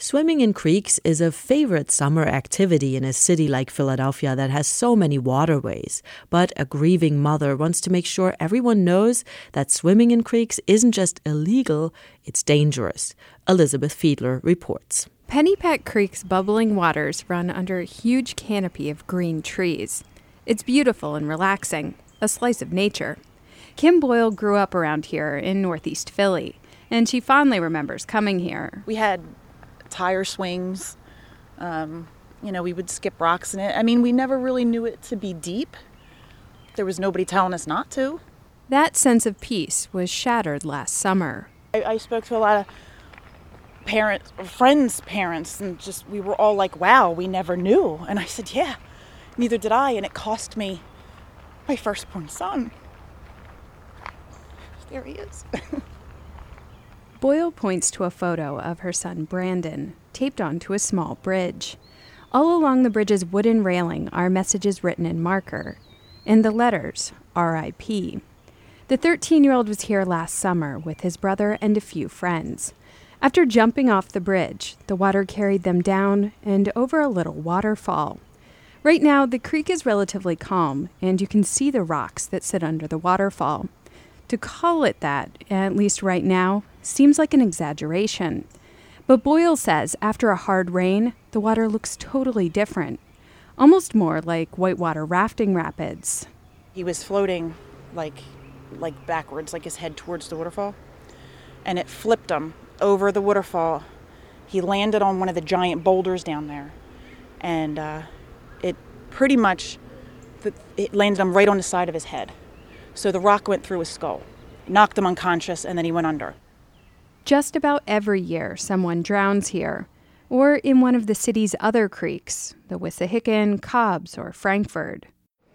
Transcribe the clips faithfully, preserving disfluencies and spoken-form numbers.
Swimming in creeks is a favorite summer activity in a city like Philadelphia that has so many waterways. But a grieving mother wants to make sure everyone knows that swimming in creeks isn't just illegal, it's dangerous. Elizabeth Fiedler reports. Pennypack Creek's bubbling waters run under a huge canopy of green trees. It's beautiful and relaxing, a slice of nature. Kim Boyle grew up around here in Northeast Philly, and she fondly remembers coming here. We had tire swings. Um, you know, we would skip rocks in it. I mean, we never really knew it to be deep. There was nobody telling us not to. That sense of peace was shattered last summer. I, I spoke to a lot of parents, friends' parents, and just we were all like, wow, we never knew. And I said, yeah, neither did I. And it cost me my firstborn son. There he is. Boyle points to a photo of her son Brandon, taped onto a small bridge. All along the bridge's wooden railing are messages written in marker, and the letters, R I P The thirteen-year-old was here last summer with his brother and a few friends. After jumping off the bridge, the water carried them down and over a little waterfall. Right now, the creek is relatively calm, and you can see the rocks that sit under the waterfall. To call it that, at least right now, seems like an exaggeration. But Boyle says after a hard rain, the water looks totally different, almost more like whitewater rafting rapids. He was floating like like backwards, like his head towards the waterfall, and it flipped him over the waterfall. He landed on one of the giant boulders down there, and uh, it pretty much it landed him right on the side of his head. So the rock went through his skull, knocked him unconscious, and then he went under. Just about every year, someone drowns here, or in one of the city's other creeks, the Wissahickon, Cobbs, or Frankford.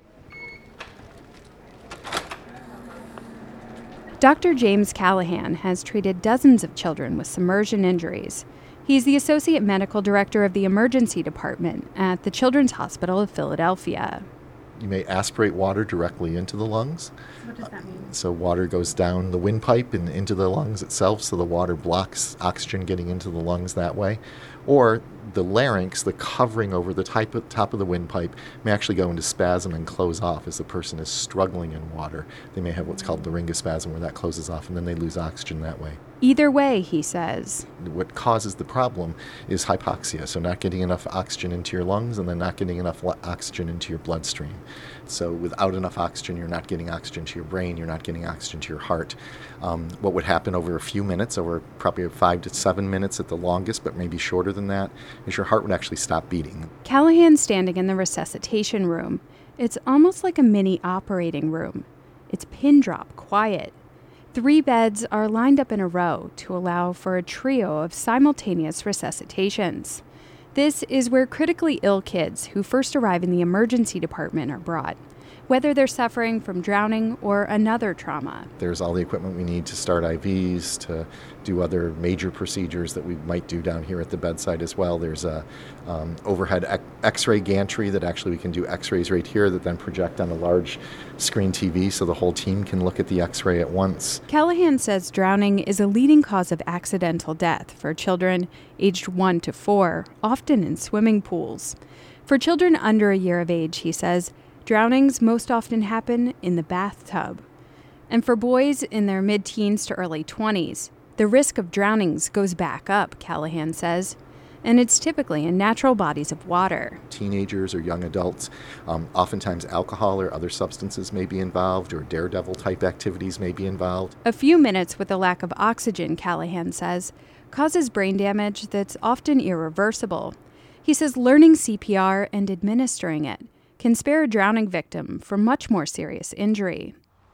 Doctor James Callahan has treated dozens of children with submersion injuries. He's the Associate Medical Director of the Emergency Department at the Children's Hospital of Philadelphia. You may aspirate water directly into the lungs. What does that mean? So water goes down the windpipe and into the lungs itself, so the water blocks oxygen getting into the lungs that way. Or the larynx, the covering over the type of, top of the windpipe, may actually go into spasm and close off as the person is struggling in water. They may have what's called laryngospasm, where that closes off, and then they lose oxygen that way. Either way, he says. What causes the problem is hypoxia, so not getting enough oxygen into your lungs and then not getting enough oxygen into your bloodstream. So without enough oxygen, you're not getting oxygen to your brain, you're not getting oxygen to your heart. Um, what would happen over a few minutes, over probably five to seven minutes at the longest, but maybe shorter than that, is your heart would actually stop beating. Callahan's standing in the resuscitation room. It's almost like a mini operating room. It's pin drop quiet. Three beds are lined up in a row to allow for a trio of simultaneous resuscitations. This is where critically ill kids who first arrive in the emergency department are brought, whether they're suffering from drowning or another trauma. There's all the equipment we need to start I Vs, to do other major procedures that we might do down here at the bedside as well. There's a um, overhead ec- x-ray gantry that actually we can do x-rays right here that then project on a large screen T V so the whole team can look at the x-ray at once. Callahan says drowning is a leading cause of accidental death for children aged one to four, often in swimming pools. For children under a year of age, he says, drownings most often happen in the bathtub. And for boys in their mid-teens to early twenties, the risk of drownings goes back up, Callahan says, and it's typically in natural bodies of water. Teenagers or young adults, um, oftentimes alcohol or other substances may be involved, or daredevil-type activities may be involved. A few minutes with a lack of oxygen, Callahan says, causes brain damage that's often irreversible. He says learning C P R and administering it can spare a drowning victim from much more serious injury.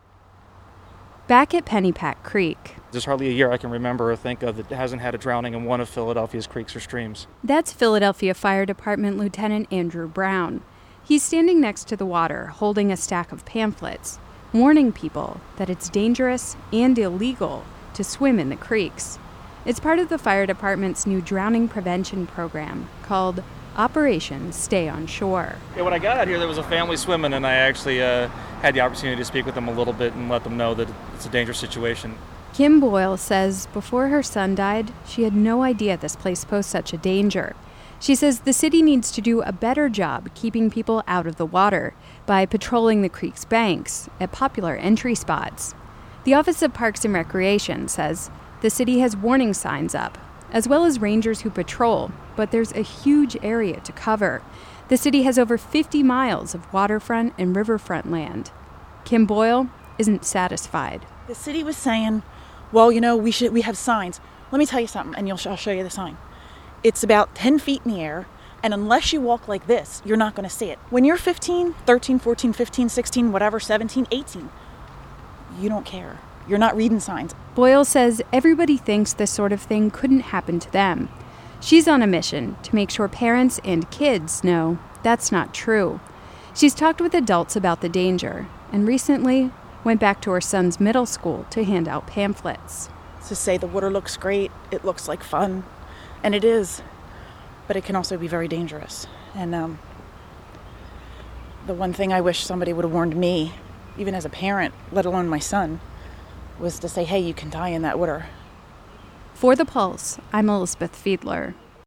Back at Pennypack Creek. There's hardly a year I can remember or think of that hasn't had a drowning in one of Philadelphia's creeks or streams. That's Philadelphia Fire Department Lieutenant Andrew Brown. He's standing next to the water, holding a stack of pamphlets, warning people that it's dangerous and illegal to swim in the creeks. It's part of the fire department's new drowning prevention program called Operation Stay on Shore. Yeah, when I got out here, there was a family swimming, and I actually uh, had the opportunity to speak with them a little bit and let them know that it's a dangerous situation. Kim Boyle says before her son died, she had no idea this place posed such a danger. She says the city needs to do a better job keeping people out of the water by patrolling the creek's banks at popular entry spots. The Office of Parks and Recreation says the city has warning signs up, as well as rangers who patrol, but there's a huge area to cover. The city has over fifty miles of waterfront and riverfront land. Kim Boyle isn't satisfied. The city was saying, well, you know, we should we have signs. Let me tell you something, and you'll, I'll show you the sign. It's about ten feet in the air, and unless you walk like this, you're not going to see it. When you're fifteen, thirteen, fourteen, fifteen, sixteen, whatever, seventeen, eighteen, you don't care. You're not reading signs. Boyle says everybody thinks this sort of thing couldn't happen to them. She's on a mission to make sure parents and kids know that's not true. She's talked with adults about the danger, and recently went back to her son's middle school to hand out pamphlets. To say the water looks great, it looks like fun, and it is, but it can also be very dangerous. And um, the one thing I wish somebody would have warned me, even as a parent, let alone my son, was to say, hey, you can die in that water. For The Pulse, I'm Elizabeth Fiedler.